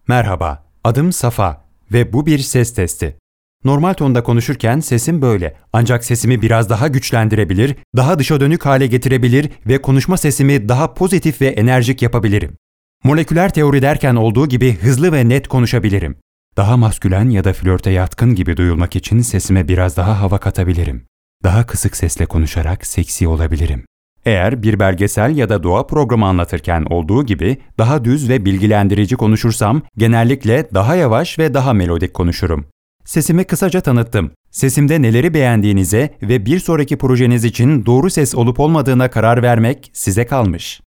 Merhaba, adım Safa ve bu bir ses testi. Normal tonda konuşurken sesim böyle. Ancak sesimi biraz daha güçlendirebilir, daha dışa dönük hale getirebilir ve konuşma sesimi daha pozitif ve enerjik yapabilirim. Moleküler teori derken olduğu gibi hızlı ve net konuşabilirim. Daha maskülen ya da flörte yatkın gibi duyulmak için sesime biraz daha hava katabilirim. Daha kısık sesle konuşarak seksi olabilirim. Eğer bir belgesel ya da doğa programı anlatırken olduğu gibi daha düz ve bilgilendirici konuşursam genellikle daha yavaş ve daha melodik konuşurum. Sesimi kısaca tanıttım. Sesimde neleri beğendiğinize ve bir sonraki projeniz için doğru ses olup olmadığına karar vermek size kalmış.